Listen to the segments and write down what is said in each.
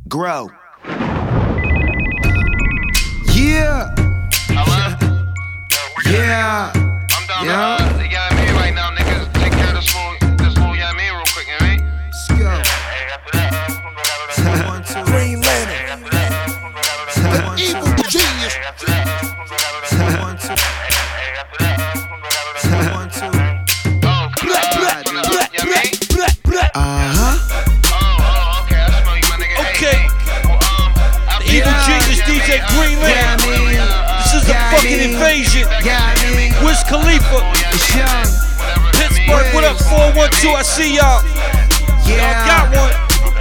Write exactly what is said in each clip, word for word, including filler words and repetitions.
Grow. Yeah. Hello? Yeah. I'm down Yeah. to, uh, you got me right now, niggas. Take care of this little, this little, you got me real quick, you know what I mean? Let's go. Hey, after that, uh, we're gonna go down to that. One, two. Green Lantern, Hey, after that, uh, we're gonna go down to that. One, evil two. genius. Hey, after that, uh, we're gonna go down to that. One, two. Hey, after that, uh, we're gonna go down to that. One, two. Oh, come Black, on, black, uh, black, you know black, what I mean? black, black. Uh-huh. Oh, oh, okay, I smell you, my nigga. Hey, Okay. hey, well, um, after The evil that, genius you know D J what I mean? Green Uh, Lantern. Yeah, I mean. This is a Yeah, I fucking mean. invasion. Yeah, I mean. Wiz Khalifa, It's young. Pittsburgh, what up, four one two, I see y'all. Y'all Yeah. got one.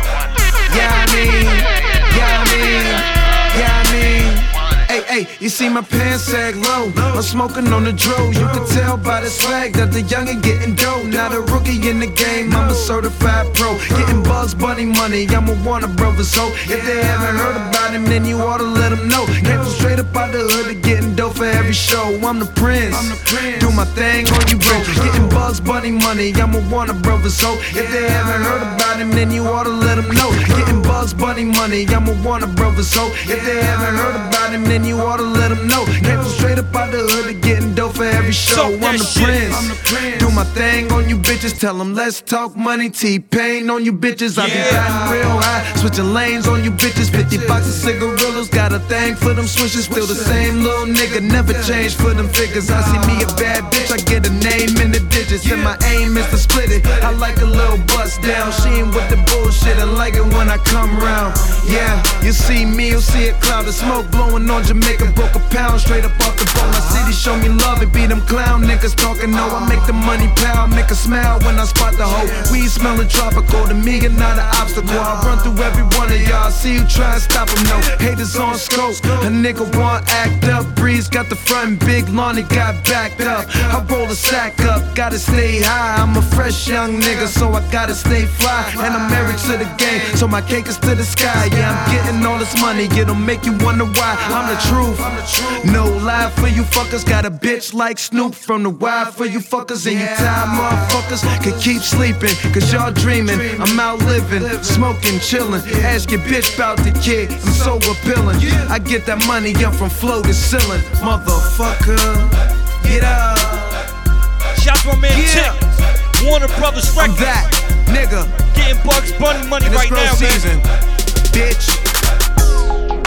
Yeah, I mean. Yeah, I mean. Yeah, I mean. Hey, hey, you see my pants sag low. I'm smoking on the dro. You can tell by the swag that the youngin' getting dough. Not a rookie in the game, I'm a certified pro. Getting Bugs Bunny money, I'm a Warner Brothers hoe. If they haven't heard about him, then you oughta let them know. Came from straight up out the hood to getting dough for every show. I'm the prince, do my thing on you, bro. Getting Bugs Bunny money, I'm a Warner Brothers hoe. If they haven't heard about him, then you oughta let them know. Getting Bugs Bunny money, I'm a Warner Brothers hoe. If they haven't heard about him, then you oughta let them know. Came from straight up out the hood to getting dough for every show. Suck I'm that the shit. prince, do my thing on you bitches. Tell them let's talk money, T-Pain on you bitches. I be Yeah. riding real high, switching lanes on you bitches. Fifty boxes of cigarillos, got a thing for them switches. Still the same little nigga, never changed for them figures. I see me a bad bitch, I get a name in the digits. And my aim is to split it. I like a little bust down. She ain't with the bullshit, I like it when I come round. Yeah, you see me, you'll see a cloud of smoke blowing on Jamaica. Broke a pound straight up off the boat. My city show me love, it be them clown niggas talking. No, I make the money pound, make a smile when I spot the hoe. Weed smelling tropical, to me you're not an obstacle. I run through every one of y'all, see you try and stop them. No haters on scope, a nigga want act up. Breeze got the front and big lawn, it got backed up. I roll a sack up, gotta stay high. I'm a fresh young nigga, so I gotta stay fly. And I'm married to the game, so my cake is to the sky. Yeah, I'm getting all this money, it'll make you wonder why. I'm the truth, no lie for you fuckers. Got a bitch like Snoop from the wild for you fuckers. And you tired motherfuckers can keep sleeping, cause y'all dreaming. I'm out living, smoking, chilling. Ask your bitch about the kid, I'm so appealing. I get that money, I'm from floor to ceiling. Motherfucker, get up. Shout to my man Yeah. Tip, Warner Brothers I'm Records. that nigga, Getting Bugs Bunny money and it's right grow now, man. season, bitch.